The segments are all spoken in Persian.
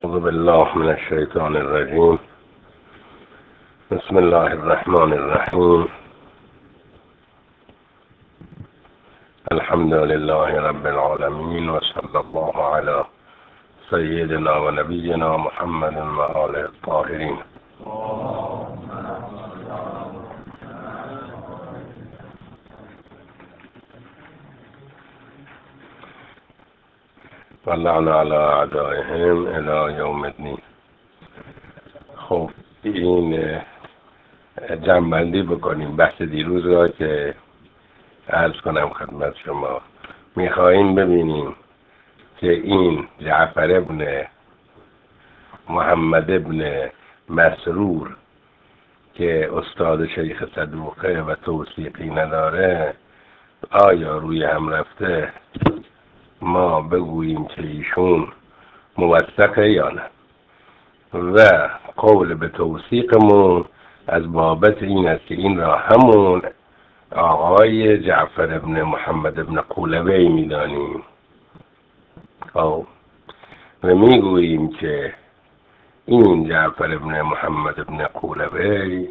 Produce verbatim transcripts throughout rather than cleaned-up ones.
أعوذ بالله من الشيطان الرجيم. بسم الله الرحمن الرحيم. الحمد لله رب العالمين، وصلى الله على سيدنا ونبينا محمد وآله الطاهرين. واللعن على أعدائهم إلى يوم الدين. خب این جمع‌بندی بکنیم بحث دیروز را که عرض کنم خدمت شما. میخواهیم ببینیم که این جعفر ابن محمد ابن مسرور که استاد شیخ صدوقه و توثیقی نداره، آیا روی هم رفته ما بگوییم که ایشون موثقه یا نه، و قول به توثیقمون از بابت این است که این را همون آقای جعفر ابن محمد ابن قولبی میدانیم و میگوییم که این جعفر ابن محمد ابن قولبی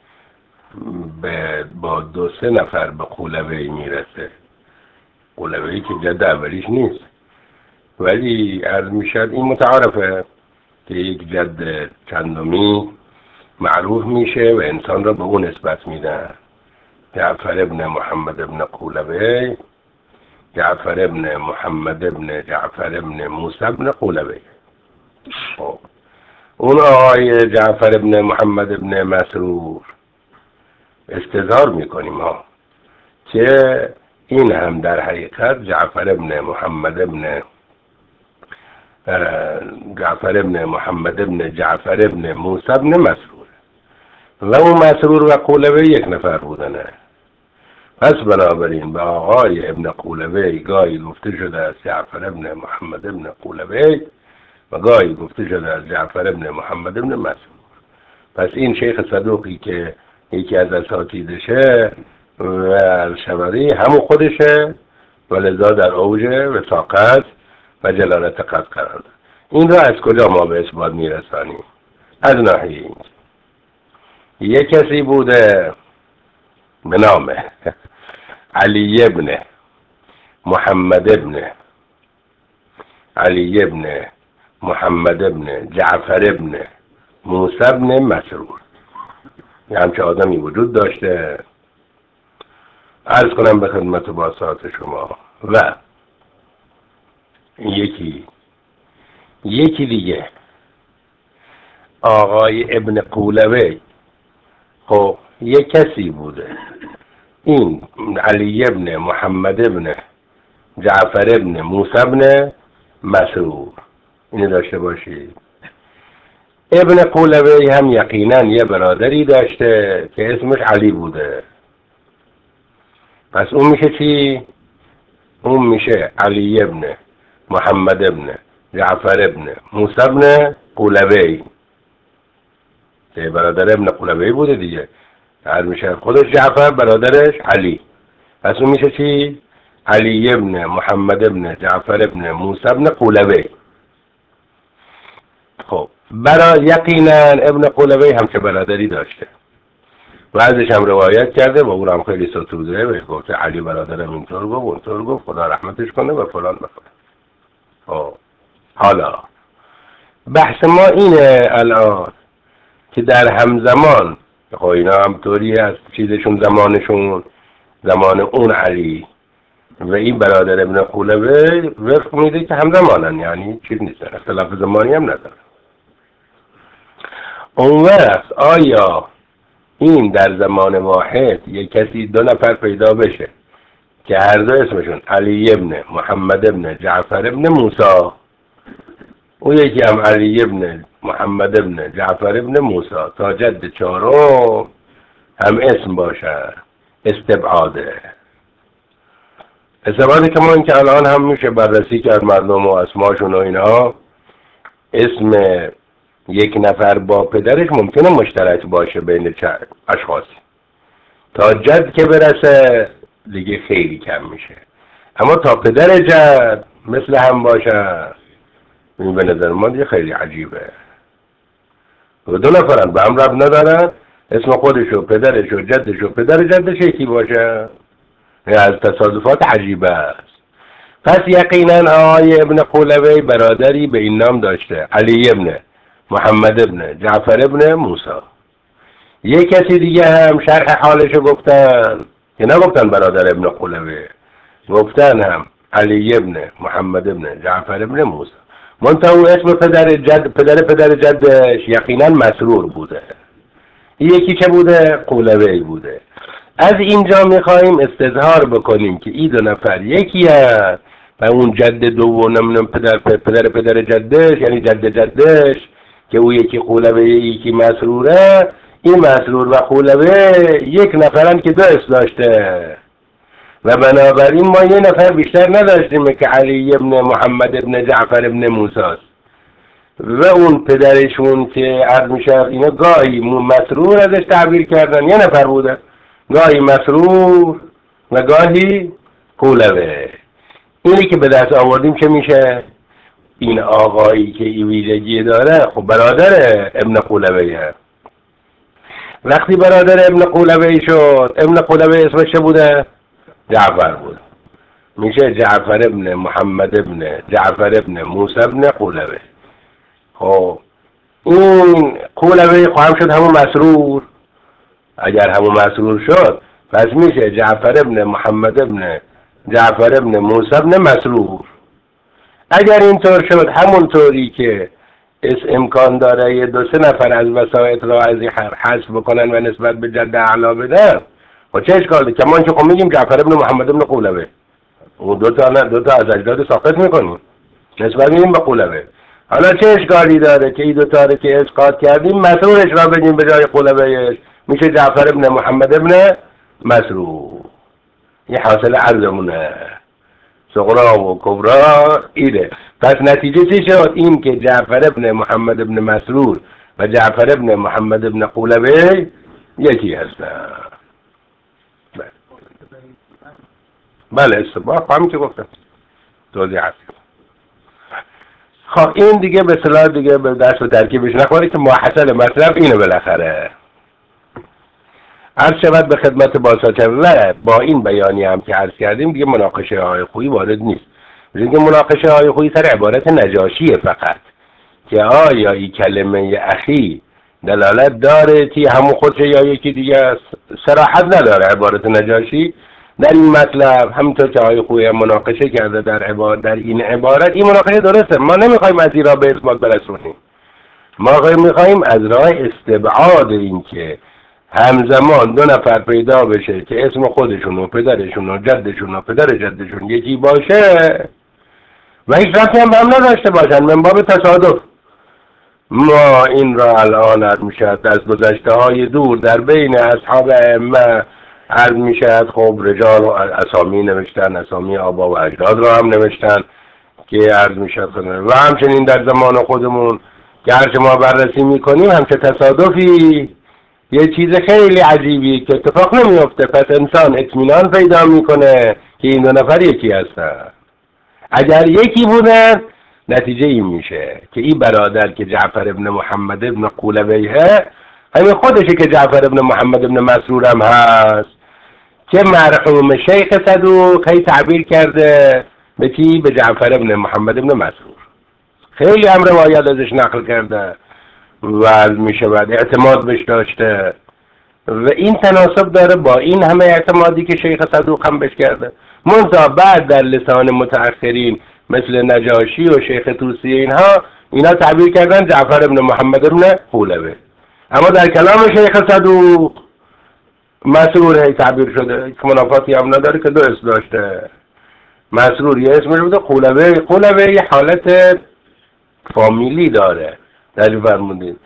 با دو سه نفر به قولبی میرسه. قولبی که جد اولیش نیست، ولی عرض میشد این متعارفه که یک جد چندمی معروف میشه و انسان را به اون نسبت میدن. جعفر ابن محمد ابن قولبی، جعفر ابن محمد ابن جعفر ابن موسی ابن قولبی. اون آقای جعفر ابن محمد ابن مسرور استظهار میکنیم ها که این هم در حقیقت جعفر ابن محمد ابن جعفر ابن محمد ابن جعفر ابن موسی ابن مسرور و اون مسرور و قولبی یک نفر بودنه. پس بنابراین به آقای ابن قولبی گاهی گفته شده از جعفر ابن محمد ابن قولبی و گاهی گفته شده از جعفر ابن محمد ابن مسرور. پس این شیخ صدوقی که یکی از اساتیدشه و شبری همون خودشه و لذا در اوج وثاقت و جلالت قدر قرار داد. این را از کجا ما به اثبات میرسانیم؟ از ناحیه این یک کسی بوده به نام علی ابن محمد ابن علی ابن محمد ابن جعفر ابن موسی ابن مسرور. یه همچه آدمی وجود داشته، عرض کنم به خدمت باسات شما. و یکی یکی دیگه آقای ابن قولبی، خب یک کسی بوده این علی ابن محمد ابن جعفر ابن موسی ابن مسرور. اینو داشته باشید. ابن قولبی هم یقینا یه برادری داشته که اسمش علی بوده. پس اون میشه چی؟ اون میشه علی ابن محمد ابن جعفر ابن موسی ابن قولبی که برادر ابن قولبی بوده دیگه. هر میشه خودش جعفر، برادرش علی. پس اون میشه چی؟ علی ابن محمد ابن جعفر ابن موسی ابن قولبی. خب برای یقینا ابن قولبی هم که برادری داشته و ازش هم روایت کرده و اون هم خیلی ستوده و گفته علی برادرم اینطور گفت اونطور گفت، خدا رحمتش کنه و فلان بکنه. خب حالا بحث ما اینه الان که در همزمان خب اینا هم طوری هست چیزشون زمانشون زمان اون علی و این برادر ابن قولبی وفق میده که همزمانن، یعنی چیز نیستن، اختلاف زمانی هم نداره. اون وقت آیا این در زمان واحد یک کسی دو نفر پیدا بشه که هر دو اسمشون علی ابن محمد ابن جعفر ابن موسی، اون یکی هم علی ابن محمد ابن جعفر ابن موسی تا جد چهارم هم اسم باشه، استبعاده. استبعاده که ما این که الان هم میشه بررسی کرد مردم و اسماشون و اینا. اسم یک نفر با پدرش ممکنه مشترک باشه بین چه اشخاصی، تا جد که برسه دیگه خیلی کم میشه. اما تا پدر جد مثل هم باشه این به نظر ما دیگه خیلی عجیبه. و دو نفرن به هم ربط ندارن، اسم خودش و پدرش و جدش و پدر جدش یکی باشه. این از تصادفات عجیبه است. پس یقینا آقای ابن قولوی برادری به این نام داشته، علی ابن محمد ابن جعفر ابن موسی. یک کسی دیگه هم شرح حالشو گفتن که نگفتن برادر ابن قولوی، گفتن هم علی ابن محمد ابن جعفر ابن موسی. منتها او اسم پدر جد پدر پدر جدش یقینا مسرور بوده. این یکی چه بوده؟ قولوی بوده. از اینجا میخوایم استظهار بکنیم که این دو نفر یکی هست و اون جد دوم پدر پدر پدر جدش، یعنی جد جدش که او یکی قولوی یکی مسروره، این مسرور و قولوی یک نفرن که دو اسم داشته و بنابراین ما یه نفر بیشتر نداشتیم که علی ابن محمد ابن جعفر ابن موسی است و اون پدرشون که عرض میشه اینا گاهی مسرور ازش تعبیر کردن، یه نفر بوده، گاهی مسرور و گاهی قولوی. اینی که به دست آوردیم چه میشه؟ این آقایی که این ویژگی داره خب برادر ابن قولوی هست. وقتی برادر ابن قولوی شد، ابن قولوی اسمش چه بوده؟ جعفر بود. میشه جعفر ابن محمد ابن جعفر ابن موسی ابن قولوی. خب این قولوی خواهم شد همون مسرور. اگر همون مسرور شد پس میشه جعفر ابن محمد ابن جعفر ابن موسی ابن مسرور. اگر اینطور شد همون طوری که اس امکان داره یه دو سه نفر از وسایط را از این حذف بکنن و نسبت به جد اعلا بدن، و چه اشکالی؟ کمان که خب میگیم جعفر ابن محمد ابن قولوی، اون دو تا نه دو تا از اجداد ساقط میکنیم نسبت میگیم به قولوی. حالا چه اشکالی داره که این دو تا رو که اسقاط کردیم مسرورش را بگیم به جای قولویش، میشه جعفر ابن محمد ابن مسرور. این حاصل عرضمونه، صغرا و کبرا ایده. پس نتیجه چی شد؟ این که جعفر ابن محمد ابن مسرور و جعفر ابن محمد ابن قولوی یکی هستن. بله استباق همین که گفتم توضیح هست. خب این دیگه به صلاح دیگه به دست و ترکیبش نخوره که محصل مطلب اینه بالاخره. عرض شود به خدمت باساطه و با این بیانی هم که عرض کردیم دیگه مناقشه های خویی وارد نیست. دیگه مناقشه های خویی سر عبارت نجاشی فقط که آیا این کلمه اخی دلالت داره که همون خودش یا یکی دیگه است. صراحت نداره عبارت نجاشی در این مطلب، همینطور که آقای خویی مناقشه کرده در عبارت در این عبارت. این مناقشه درسته، ما نمیخوایم از این را به اثبات برسونیم، ما میخوایم از راه استبعاد این که همزمان دو نفر پیدا بشه که اسم خودشون و پدرشون و جدشون و پدر جدشون یکی باشه و هیچ ربطی هم به هم نداشته باشن من باب تصادف. ما این را الان عرض میشد از گذشته های دور در بین اصحاب ائمه عرض میشد خب رجال و اسامی نوشتن، اسامی آبا و اجداد را هم نوشتن که عرض میشد و همچنین در زمان خودمون که هرچه ما بررسی میکنیم همچه تصادفی یه چیز خیلی عجیبی که اتفاق نمیفته. پس انسان اطمینان پیدا میکنه که این دو نفر یکی هستن. اگر یکی بودن نتیجه این میشه که این برادر که جعفر ابن محمد ابن قولویه همین خودشه که جعفر ابن محمد ابن مسرور هم هست که مرحوم شیخ صدوق هی تعبیر کرده به کی؟ به جعفر ابن محمد ابن مسرور. خیلی هم روایت ازش نقل کرده و میشه بعد اعتماد بهش داشته و این تناسب داره با این همه اعتمادی که شیخ صدوق هم بهش کرده. منتها بعد در لسان متأخرین مثل نجاشی و شیخ طوسی اینها اینا تعبیر کردن جعفر ابن محمد ابن قولوی، اما در کلام شیخ صدوق مسرور هی تعبیر شده که منافاتی هم نداره که دو اسم داشته. مسرور یه اسمش بوده، قولوی قولوی یه حالت فامیلی داره در فرمودین،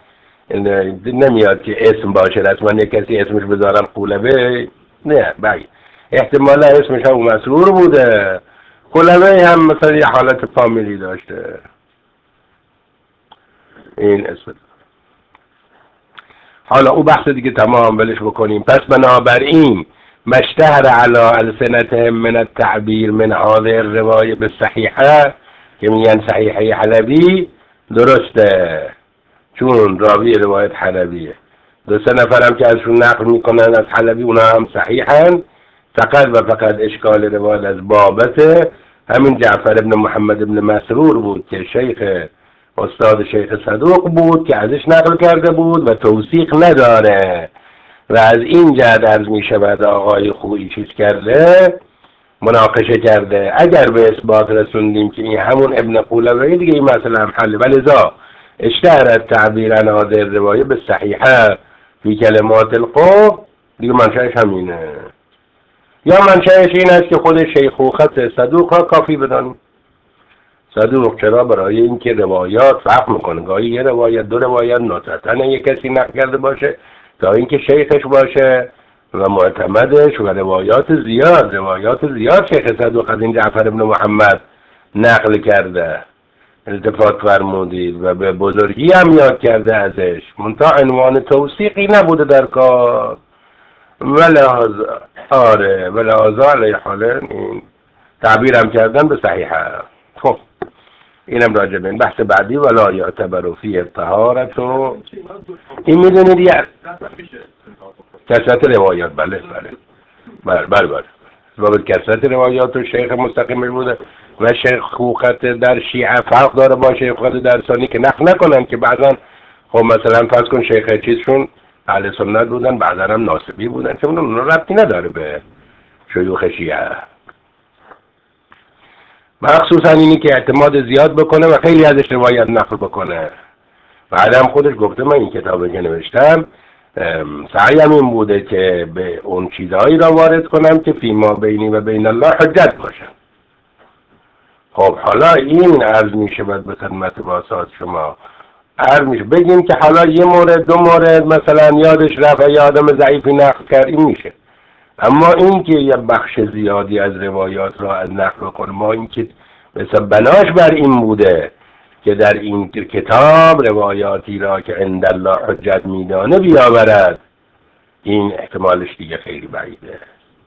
نمیاد که اسم باشه رسما یک کسی اسمش بذارن قولوی، نه بگی احتمالا اسمش هم مسرور بوده. قولوی هم مثلا یه حالت فامیلی داشته این اسم. حالا او بحث دیگه تمام بلش بکنیم. پس بنابراین مشتهر علی السنتهم من التعبیر من هذه الروايه بالصحیحه که میگن صحیحه حلبی درسته، چون راوی روایت حلبیه. دو سه نفرم که ازشون نقل میکنن از حلبی اونا هم صحیحن، فقط و فقط اشکال روایت از بابته همین جعفر ابن محمد ابن مسرور بود که شیخ استاد شیخ صدوق بود که ازش نقل کرده بود و توثیق نداره و از این جهت عرض می شود آقای خویی چیز کرده، مناقشه کرده. اگر به اثبات رسوندیم که این همون ابن قولوی دیگه این مسئله هم حل، ولذا اشتهرت تعبیرا هذه روایه به صحیحه فی کلمات القوم، دیگه منشأش همینه. یا منشأش این است که خود شیخوخت صدوق ها کافی بدانیم. صدوق چرا؟ برای اینکه روایات فرق میکنه، گاهی یه روایت دو روایت نصرتن یک کسی نقل کرده باشه تا اینکه شیخش باشه و معتمدش و روایات زیاد روایات زیاد شیخ صدوق از این جعفر ابن محمد نقل کرده، التفات فرمودید و به بزرگی هم یاد کرده ازش، منتها عنوان توثیقی نبوده در کار. ولهذا آره ولهذا علیه حال این تعبیرم کردن به صحیحه. خب اینم راجع به این بحث بعدی ولا یعتبر فی الطهارة. این میدونید یه کثرت روایات، بله بله بله بله بله بابت کثرت روایات و شیخ مستقیم بوده و شیخ خوخت در شیعه فرق داره با شیخ خوخت در سنی که نقل نکنن که بعضا خب مثلا فرض کن شیخ چیزشون اهل سنت بودن بعضا هم ناصبی بودن که اون ربطی نداره به شیوخ شیعه، مخصوصا اینی که اعتماد زیاد بکنه و خیلی ازش روایت نقل بکنه. بعدم خودش گفته من این کتابی که نوشتم سعیم این بوده که به اون چیزهایی را وارد کنم که فیما بینی و بین الله حجت باشه. خب حالا این عرض میشه باید به خدمت واسات شما عرض میشه بگیم که حالا یه مورد دو مورد مثلا یادش رفت یا آدم ضعیفی نقل کرد این میشه، اما این که یه بخش زیادی از روایات را از نقل کنه، ما این که مثلا بناش بر این بوده که در این کتاب روایاتی را که عند الله حجت میدانه بیاورد، این احتمالش دیگه خیلی بعیده.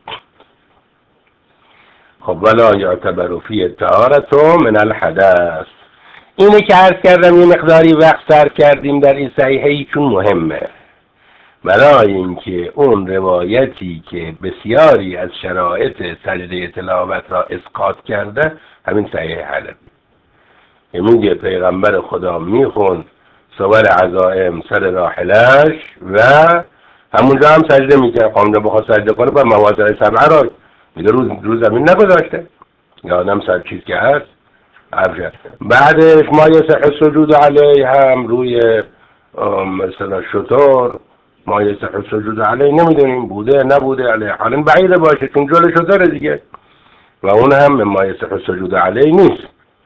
خب ولا یعتبر فی الطهارة من الحدث، اینه که عرض کردم یه مقداری وقت صرف کردیم در این صحیحه چون مهمه، برای اینکه اون روایتی که بسیاری از شرایط سجده تلاوت را اسقاط کرده همین صحیح حلبی، میگه پیغمبر خدا میخوند صور عزائم سر راحلش و همونجا هم سجده میکرد، خامده بخواد سجده کنه با مواضع سبعه را میگه روز روز زمین نگذاشته یا آدم سر چیز که هست عرض. بعدش ما یصح السجود علیه هم روی مثلا شطور ما یصح السجود علیه نمیدونیم بوده نبوده علیه حالا بعیده باشه چون جلو شطوره دیگه و اون هم ما یصح السجود علیه نیست.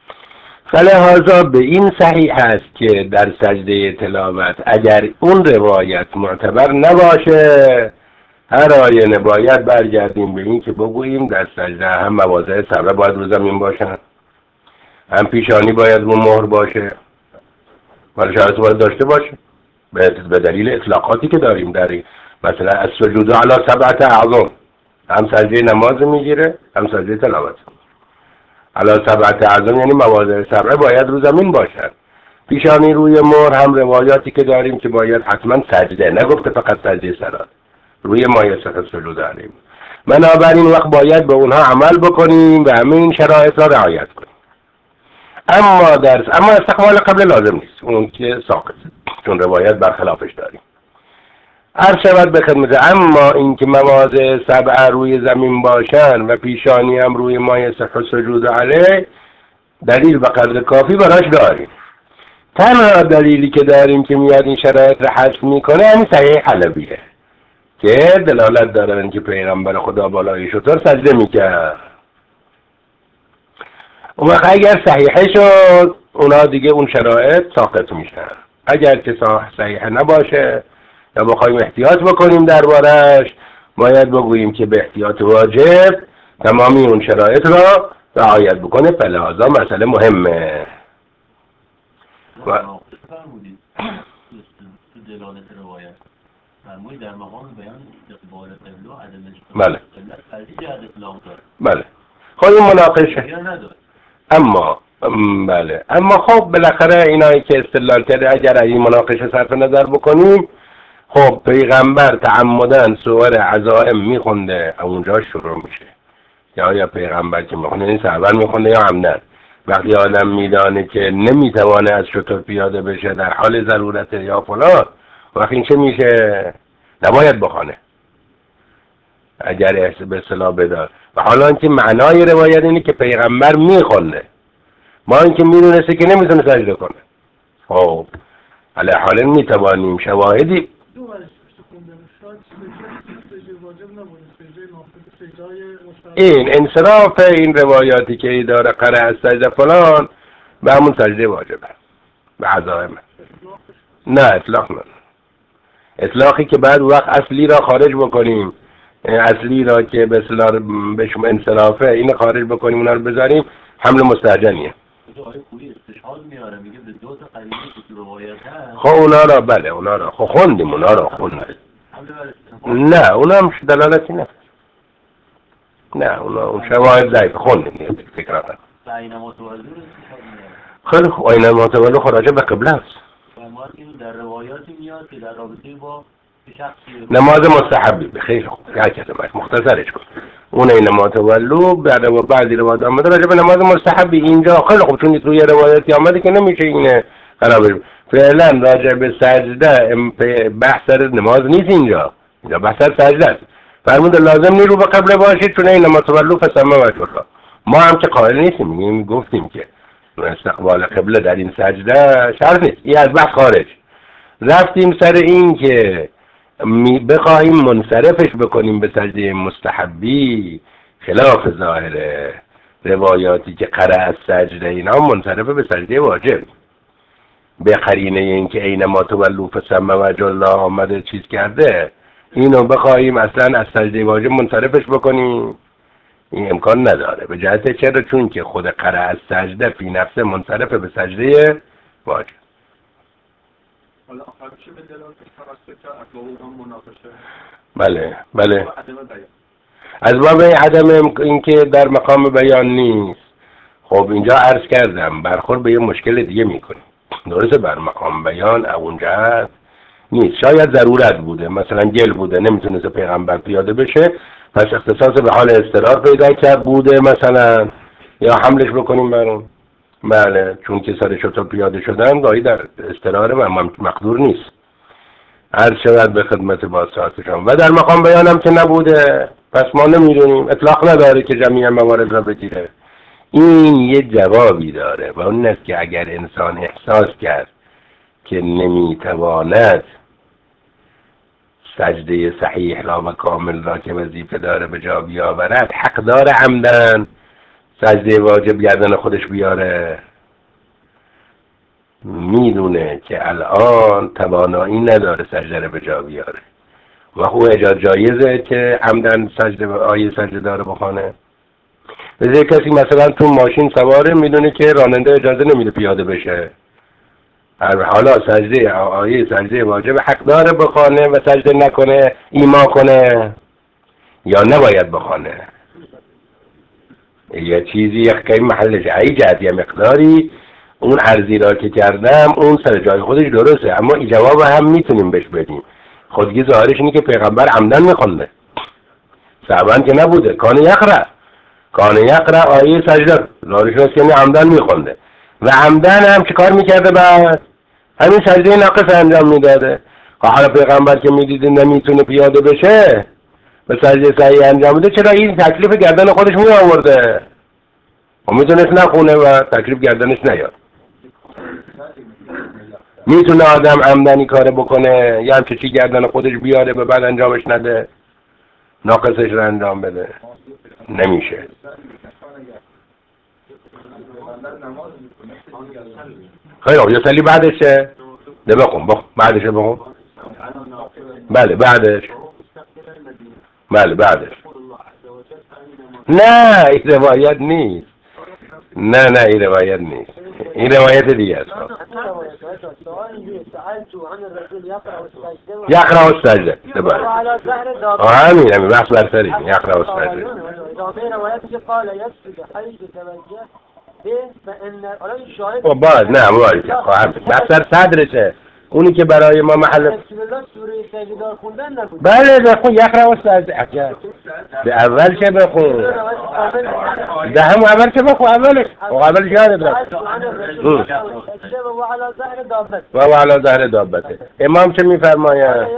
فلهذا به این صحیح است که در سجده تلاوت اگر اون روایت معتبر نباشه هر آینه باید برگردیم به این که بگوییم در سجده هم مواضع سبعه باید رو زمین باشن، هم پیشانی باید رو مهر باشه ولی شرط باید داشته باشه به دلیل اطلاقاتی که داریم در این مثلا السجود علی سبعة اعظم، هم سجده نماز میگیره هم سجده تلاوت. علی سبعة اعظم یعنی مواضع سبعه باید رو زمین باشن، پیشانی روی مهر هم روایاتی که داریم که باید حتما سجده، نگفته فقط سجده سرات روی ما یصح السجود علیه. بنابراین وقت باید به اونها عمل بکنیم و همه این شرایط را رعایت کنیم. اما درس اما استقبال قبل لازم نیست، اون که ساقط چون روایت برخلافش داریم. هر شود به خدمت اما این که مواضع سبعه روی زمین باشن و پیشانی هم روی ما یصح السجود علیه دلیل به قدر کافی براش داریم. تنها دلیلی که داریم که میاد این شرایط را حذف میکنه همین صحیح حلبیه که دلالت دارن که پیغمبر خدا بالای شطور سجده میکرد. اون وقت اگر صحیحه شد اونا دیگه اون شرایط ساقط میشن. اگر که صحیحه نباشه یا بخوایم احتیاط بکنیم دربارش باید بگوییم که به احتیاط واجب تمامی اون شرایط را رعایت بکنه. فلهذا مسئله مهمه. و دلالت روایت فرمودید در مقام بیان استقبال قبله و عدم بله قبله ترجیح اطلاق داره. بله خب این مناقشه. اما ام، بله. اما خب بالاخره اینایی که استدلال کرده اگر این مناقشه صرف نظر بکنیم، خب پیغمبر تعمدن سور عزائم میخونده اونجا شروع میشه، یا یا پیغمبر که میخونه این سرور میخونده یا عمدن. وقتی آدم میدانه که نمیتوانه از شتر پیاده بشه در حال ضرورت یا فلان، وقتی این چه میشه؟ نباید بخونه اگر به اصطلاح بدار. و حالا اینکه معنای روایت اینه که پیغمبر میخونده، ما اینکه میدونسته که نمیتونه سجده کنه. خب علی حال میتوانیم شواهدی این انصراف این روایاتی که داره قرأ از سجده فلان به همون سجده واجبه به عزائم. نه اطلاق نه، اطلاقی که بعد وقت اصلی را خارج بکنیم، اصلی را که به اصطلاح بهش انصرافه این خارج بکنیم اونا رو بذاریم، حمل مستعجلیه. خب اونا را بله اونا را خب خوندیم اونا را خوندیم. نه اونا هم دلالتی نه، نه اونا اون شواهد ضعیف خوندیم فکر کنم. خیلی خوب آینه متولو خراجه به قبله است. در روایاتی میاد که در رابطه با نماز مستحبی به خیلی خوب هر کسی مختصرش کن. اون این متولو بعد و بعضی روایات آمده راجع به نماز مستحبی اینجا خیلی خوب چون روی روایاتی آمده که نمیشه اینه قرار فعلا راجع به سجده بحث سر نماز نیست، اینجا اینجا بحث سر سجده است. فرمود لازم نیست رو به قبله باشید چون این متولو فسمه وجه الله. ما هم که قائل نیستیم، میگیم گفتیم که استقبال قبله در این سجده شرط نیست، این از بحث خارج. رفتیم سر این که می بخواهیم منصرفش بکنیم به سجده مستحبی، خلاف ظاهر روایاتی که قرأ از سجده اینا منصرفه به سجده واجب، به قرینه این که اینما تولوا فثم وجه الله آمده چیز کرده، اینو بخواهیم اصلا از سجده واجب منصرفش بکنیم این امکان نداره. به جهت چرا؟ چون که خود قرأ از سجده فی نفسه منصرفه به سجده واجب. حالا آخرش به دلالت فراسته که اطلاق مناقشه بله بله از باب عدم اینکه در مقام بیان نیست. خب اینجا عرض کردم برخورد به یه مشکل دیگه میکنیم. درسته بر مقام بیان اونجا نیست، شاید ضرورت بوده، مثلا گل بوده نمیتونست پیغمبر پیاده بشه پس اختصاص به حال اضطرار پیدا کرد بوده مثلا، یا حملش بکنیم برون. بله چون که سر شتر پیاده شدن گاهی در اضطرار و مقدور نیست. عرض شود به خدمت بازسازشان و در مقام بیانم که نبوده پس ما نمیدونیم، اطلاق نداره که جمیع موارد را بگیره. این یه جوابی داره و اون است که اگر انسان احساس کرد که نمیتواند سجده صحیح را و کامل را که وظیفه داره به جا بیاورد، حق داره عمدن سجده واجب گردن خودش بیاره. میدونه که الان توانایی نداره سجده رو به جا بیاره و خب اجازه جایزه که عمدن سجده آیه سجده داره بخونه. بذار کسی مثلا تو ماشین سواره میدونه که راننده اجازه نمیده پیاده بشه، حالا سجده آیه سجده واجب حق داره بخونه و سجده نکنه ایما کنه یا نباید بخونه؟ یه چیزی یک محلش ای جهت یه مقداری اون عرضی را که کردم اون سر جای خودش درسته، اما این جواب هم میتونیم بهش بدیم. خودگی ظاهرش اینه که پیغمبر عمدن میخونده، صحبن که نبوده. کان یقرأ کان یقرأ آیه سجده ظاهرش اینه که عمدن میخونده و عمدن هم چه کار میکرده؟ بعد همین سجده ناقص انجام میداده. حالا پیغمبر که میدیده نمیتونه پیاده بشه به سجده صحیح انجام بده، چرا این تکلیف گردن خودش می آورده و میتونست نخونه و تکلیف گردنش نیاد؟ میتونه آدم عمدنی کار بکنه یا همچه چی گردن خودش بیاره به بعد انجامش نده ناقصش رو انجام بده؟ نمیشه. خیلی خوب یه سالی بعدشه ده بخون بخون بعدشه بخون. بله بعدش بله بعدش نه این روایت نیست، نه نه این روایت نیست، این روایت دیگه است. یقرأ السجده همین همین بحث بر سر این یقرأ السجده. خب باز نه باید بسر صدرشه اونی که برای ما محل بله بخون یک روست از اکر به اول چه بخون ده هم اول چه بخون اولش و اولش یاد برد و علا ظهر دابته امام چه میفرماید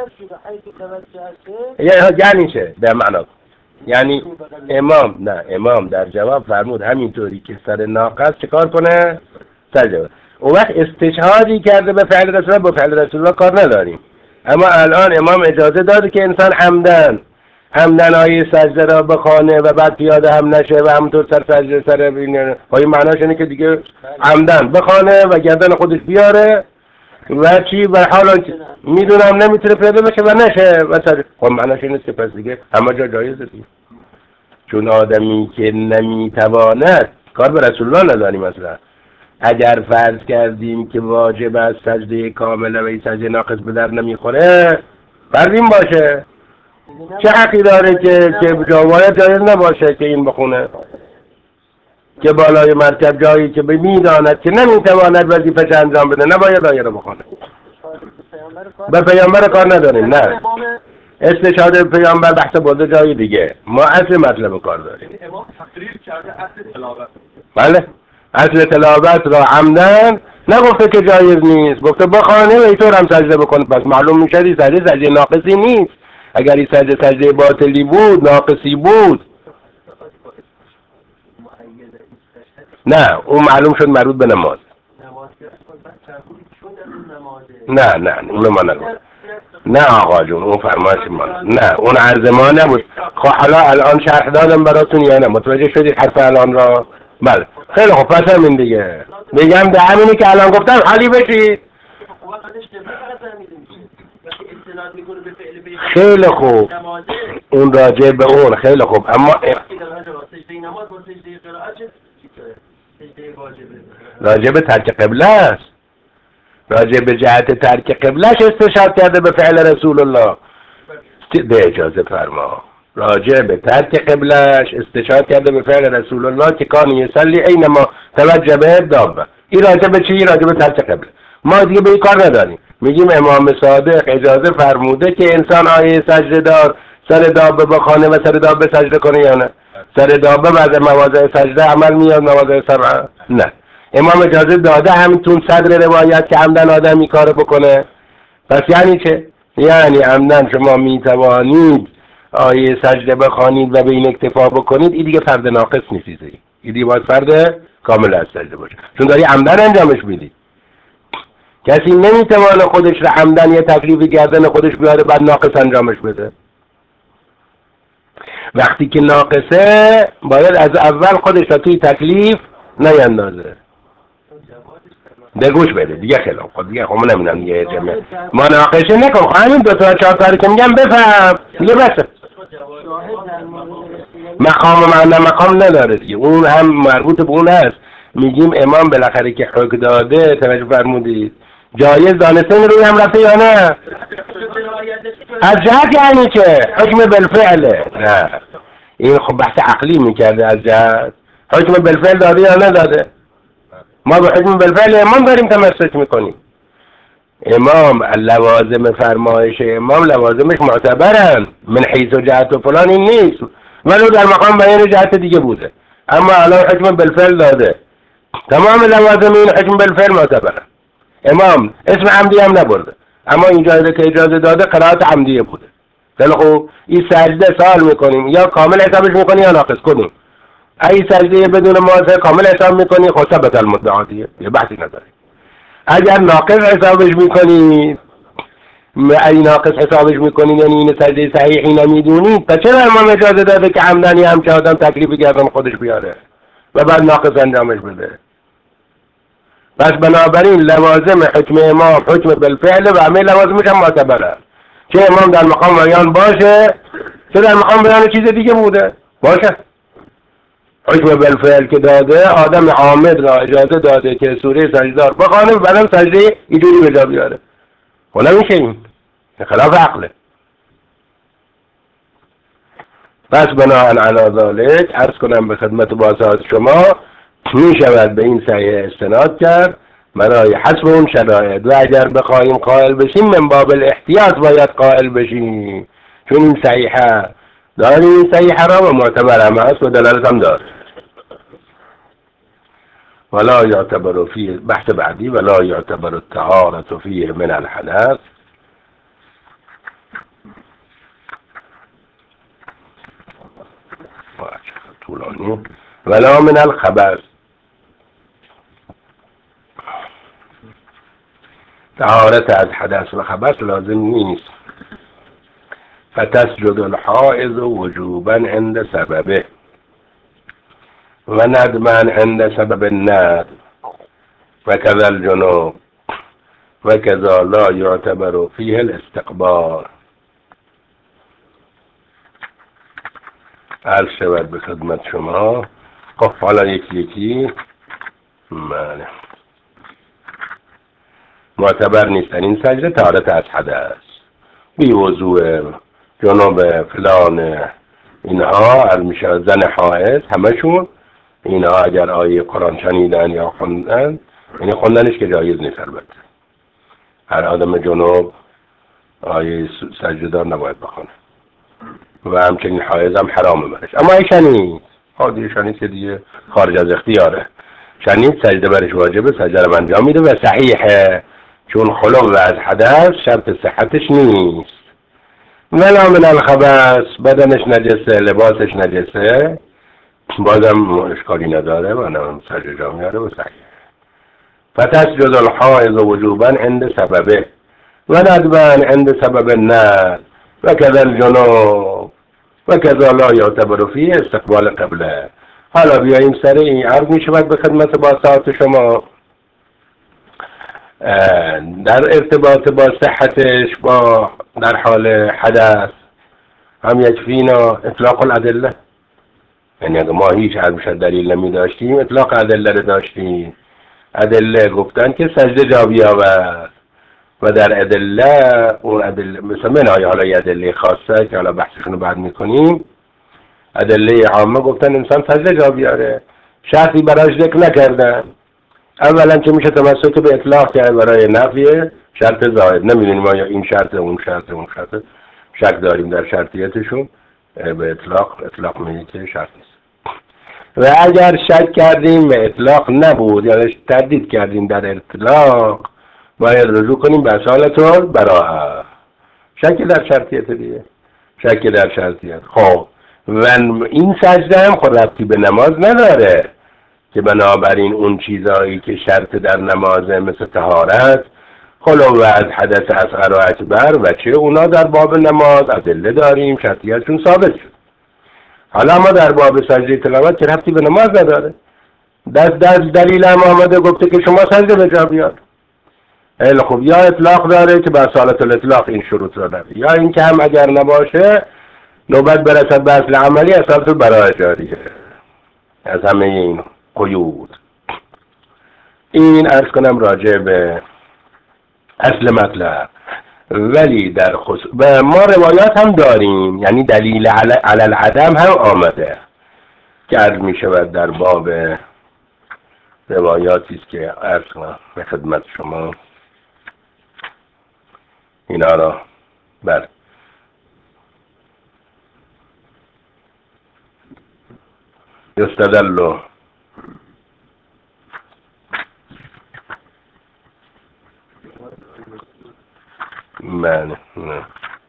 یعنی چه در معنا یعنی امام نه امام در جواب فرمود همینطوری که سر ناقص چکار کنه سجده. اون وقت استشهادی کرده به فعل رسول الله با فعل رسول الله کار نداریم، اما الان امام اجازه داده که انسان عمدن عمدن آیه سجده را بخوانه و بعد پیاده هم نشه و همونطور سر سجده سر بینه های معناش اینه که دیگه عمدن بخوانه و گردن خودش بیاره و چی و حالا میدونم نمیتونه پیاده بشه و نشه و سر خب معناش اینه که پس دیگه همه جا جایزه دیگه، چون آدمی که نمیتواند کار به رسول الله نداریم. مثلا اگر فرض کردیم که واجب از سجده کامله و این سجده ناقص به در نمیخوره فرض این باشه چه حقی داره که که جاوایت جایز نباشه که این بخونه که بالای مرکب جایی که میداند که نمیتواند وظیفه‌اش انجام بده نباید آیه رو بخونه. به پیامبر کار نداریم، نه استشهاد پیامبر بحث بوده جای دیگه، ما اصل مطلب کار داریم. امام تقریر کرده اصل تلاوت. بله اصل تلاوت را عمدن نگفته که جایز نیست، گفته بخوانه و اینطور هم سجده بکنه، پس معلوم میشه این سجده سجده ناقصی نیست. اگر این سجده سجده باطلی بود ناقصی بود نه اون معلوم شد مربوط به نماز. نه نه اون ما نگفت. نه آقا جون اون فرمایش ما نه اون عرض ما نبود. خب حالا الان شرح دادم براتون یا نه متوجه شدید حرف الان را؟ بله خیلی خوب پس همین دیگه میگم ده همینی که الان گفتم حالی بشید. خیلی خوب اون راجع به اون خیلی خوب اما راجع به ترک قبله است، راجع به جهت ترک قبلش استشهاد کرده به فعل رسول الله. به اجازه فرما راجع به ترک قبلش استشهاد کرده به فعل رسول الله که کان یصلی اینما توجه به دابه. این راجع به چی؟ راجع به ترک قبله. ما دیگه به این کار نداریم، میگیم امام صادق اجازه فرموده که انسان آیه سجده دار سر دابه بخوانه و سر دابه سجده کنه یا نه؟ سر دابه بعد مواضع سجده عمل میاد مواضع سبعه نه. امام اجازه داده همینطور صدر روایت که عمدن آدم این کارو بکنه. پس یعنی چه؟ یعنی عمدن شما میتوانید آیه سجده بخوانید و به این اکتفا بکنید، این دیگه فرد ناقص نیست، این دیگه باید فرد کامل از سجده باشه، چون داری عمدن انجامش میدی. کسی نمیتوانه خودش رو عمدن یه تکلیفی گردن خودش بیاره بعد ناقص انجامش بده. وقتی که ناقصه باید از اول خودش رو توی تکلیف نیندازه. بگوش بده دیگه خیلی خب دیگه خب نمیدونم دیگه جمعه ما ناقشه نکن همین دو تا چهار تاری که میگم بفهم دیگه بسه. مقام معنی مقام نداره دیگه، اون هم مربوط به اون هست. میگیم امام بالاخره که حکم داده توجه فرمودید جایز دانسته این روی هم رفته یا نه؟ از جهت یعنی که حکم بالفعله. نه این خب بحث عقلی میکرده. از جهت حکم بالفعل داده یا نداده؟ ما به حکم بالفعل امام داریم تمسک میکنیم. امام لوازم فرمایش امام لوازمش معتبرن من حیث و جهت و فلان این نیست، ولو در مقام بیان جهت دیگه بوده، اما الان حکم بالفعل داده. تمام لوازم این حکم بالفعل معتبرن. امام اسم عمدی هم نبرده، اما اینجا که اجازه داده قرائت عمدیه بوده. خیلی خوب این سجده سوال میکنیم یا کامل حسابش میکنی یا ناقص کنیم. ای سجده بدون موازه کامل حساب میکنی خب ثبت المدعا دیگه یه بحثی نداری. اگر ناقص حسابش میکنی ای ناقص حسابش میکنی یعنی این سجده صحیحی نمیدونی، پس چرا امام اجازه داده که عمدنی هم که آدم تکلیفی گردن خودش بیاره و بعد ناقص انجامش بده؟ پس بنابراین لوازم حکم امام حکم بالفعل و همه لوازمش هم معتبره، چه امام در مقام بیان باشه چه در مقام بیان چیز دیگه بوده باشه. حکم بالفعل که داده آدم عامد را اجازه داده که سوره سجده بخوانه و بعدم سجده اینجوری به جا بیاره. خب نمیشه، این خلاف عقله. پس بناهن علی ذالک عرض کنم به خدمت بازات شما می شود به این صحیح استناد کرد برای حسب اون شرایط. و اگر بخواهیم قائل بشیم من باب الاحتیاط باید قائل بشیم، چون این صحیحه داریم، این صحیحه را و معتبر هم هست و دلالت هم داره. ولا یعتبر فیه، بحث بعدی، ولا یعتبر الطهارة فیه من الحدث. طولانی. ولا من الخبث، طهارت از حدث و خبث لازم نیست. فتسجد الحائض وجوبا عند سببه و ندما عند سبب الندب و كذا الجنوب و كذا لا يعتبر فيه الاستقبال. عرض شود به خدمت شما. خب حالا یکی یکی بله معتبر نیستن این سجده طهارت از حدث، بی وضوء، جنوب، فلان، اینها از میشه زن حائض همشون اینها اگر آیه قرآن شنیدن یا خوندن، یعنی خوندنش که جایز نیست البته، هر آدم جنوب آیه سجده دار نباید بخونه و همچنین حائض هم حرامه برش. اما ای شنید حاضر شنید که دیگه خارج از اختیاره، شنید سجده برش واجبه، سجده رو انجام میده و صحیحه، چون خلو از حدث شرط صحتش نیست. ولا من الخبث، بدنش نجسه، لباسش نجسه، بازم اشکالی نداره و نه سجده جا میاره و صحیح. فتسجد الحائض وجوبا عند سببه و ندبا عند سبب الندب و كذا الجنوب و كذا لا يعتبر فيه استقبال قبله. حالا بیاییم سر این عرض می شود به خدمت با ساعت شما در ارتباط با صحتش با در حال حدث هم یکفینا اطلاق الادله، یعنی اگه ما هیچ عرض دلیل نمی داشتیم اطلاق ادله رو داشتیم. ادله گفتن که سجده جا بیاورد و در ادله اون ادله مثل منهای حالا یه ادله خاصه که حالا بحثشون رو بعد میکنیم، ادله عامه گفتن انسان سجده جا بیاره، شرطی براش ذکر نکردن. اولا که میشه تمسک به اطلاق کرد برای نفی شرط زائد، نمیدونیم آیا این شرط اون شرط اون شرط، شک داریم در شرطیتشون، به اطلاق اطلاق میگه که شرط نیست. و اگر شک کردیم به اطلاق نبود یا یعنی تردید کردیم در اطلاق، باید رجوع کنیم به اصالت البراءه، شک در شرطیت دیگه، شک در شرطیت. خب و این سجده هم خود ربطی به نماز نداره که بنابراین اون چیزایی که شرط در نمازه مثل طهارت، خلو از حدث اصغر و اکبر و چه اونا در باب نماز ادله داریم شرطیتشون ثابت شد. حالا ما در باب سجده تلاوت که ربطی به نماز نداره، دست دست دلیل هم آمده گفته که شما سجده به جا بیار. خیلی خوب، یا اطلاق داره که به اصالت الاطلاق این شروط را داره، یا این که هم اگر نباشه نوبت برسد به اصل عملی اصالت البراءه جاریه از همه این قیود. این عرض کنم راجع به اصل مطلب. ولی در خصوص و ما روایات هم داریم، یعنی دلیل علی العدم هم آمده که عرض می شود در باب روایاتی است که عرض کنم به خدمت شما اینا را. بله یستدل من نه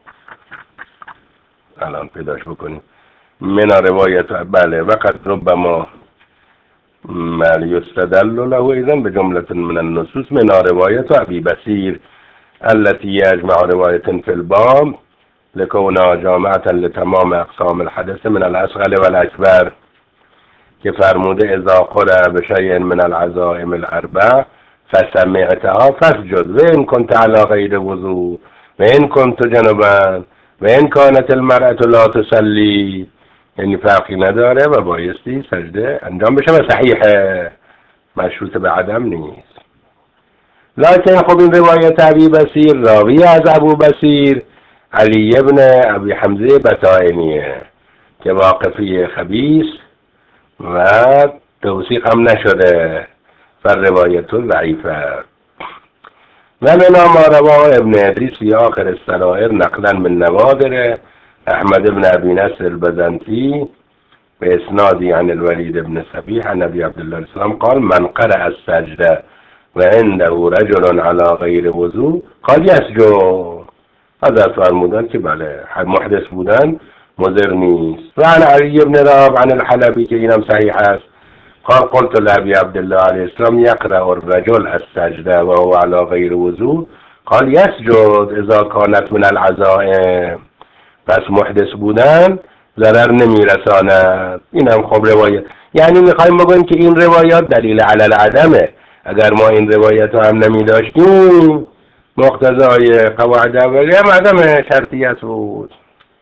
الان پیداش بکنیم من روایت بله وقت ربما ما یستدل له ایضا به جمله من النصوص من روایت ابی بصیر التي يجمع رواية في الباب لكونها جامعة لتمام اقسام الحدث من الاصغر والاكبر که فرموده اذا قرأ بشيء من العزائم الاربع فسمعتها فاسجد وان كنت على غير وضوء وان كنت جنبا وان كانت المرأة لا تصلي، یعنی فرقی نداره و بایستی سجده انجام بشه و صحیحه، مشروط به عدم نیست. لکن خب این روایت ابی بصیر راوی از ابو بصیر علی ابن ابی حمزه بطائنیه که واقفی خبیث و توثیق هم نشده فالروایت ضعیفه. و من ما رواه ابن ادریس فی آخر السرائر نقلا من نوادر احمد بن ابی نصر البزنطی به اسنادی عن الولید بن صبیح عن نبی عبدالله السلام قال من قرأ السجده و عنده رجل على غیر وضوء قال یسجد. حضرت فرمودن که بله محدث بودن مضر نیست. و عن علی بن راب عن الحلبی که اینم صحیح است قال قلت لأبي عبد الله عليه السلام يقرأ الرجل السجده وهو على غير وضوء قال يسجد اذا كانت من العزائم. پس محدث بودن ضرر نمیرساند. اینم خب روایت، یعنی میخوایم بگویم که این روایات دلیل علی العدمه. اگر ما این روایت هم نمی داشتیم مقتضای قواعد اولیه هم عدم شرطیت بود.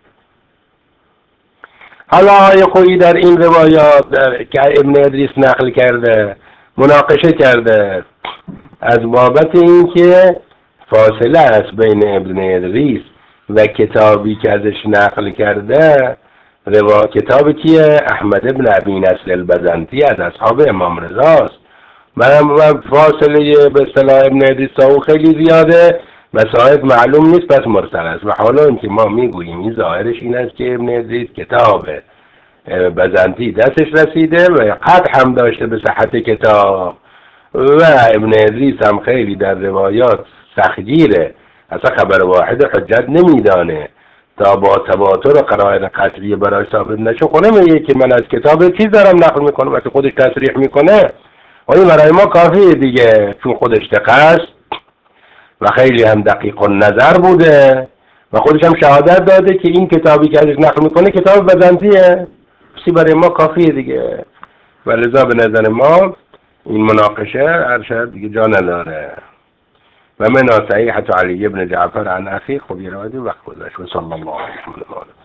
حالا آقای خویی در این روایات که ابن ادریس نقل کرده مناقشه کرده از بابت اینکه فاصله است بین ابن ادریس و کتابی که ازش نقل کرده. روا کتاب کیه؟ احمد ابن ابی نصر البزنطی از اصحاب امام رضا است. من فاصله به اصطلاح ابن ادریس او خیلی زیاده و صاحب معلوم نیست، پس مرسل است. و حالا اینکه ما میگوییم این ظاهرش این است که ابن ادریس کتاب بزنطی دستش رسیده و قطع هم داشته به صحت کتاب و ابن ادریس هم خیلی در روایات سختگیره، اصلا خبر واحد حجت نمیدانه تا با تواتر و قرائن قطعی برای ثابت نشه. خونه میگه که من از کتاب چیز دارم نقل میکنم، وقتی خودش تصریح میکنه و این برای ما کافیه دیگه، چون خودش دقیق است و خیلی هم دقیق النظر بوده و خودش هم شهادت داده که این کتابی که ازش نقل میکنه کتاب بزنطیه. سی برای ما کافیه دیگه. و لذا به نظر ما این مناقشه ارشد دیگه جا نداره. و من صحیحة علی بن جعفر عن اخی. خب یه روایتی وقت گذشت. و صلی الله علیه و سلم.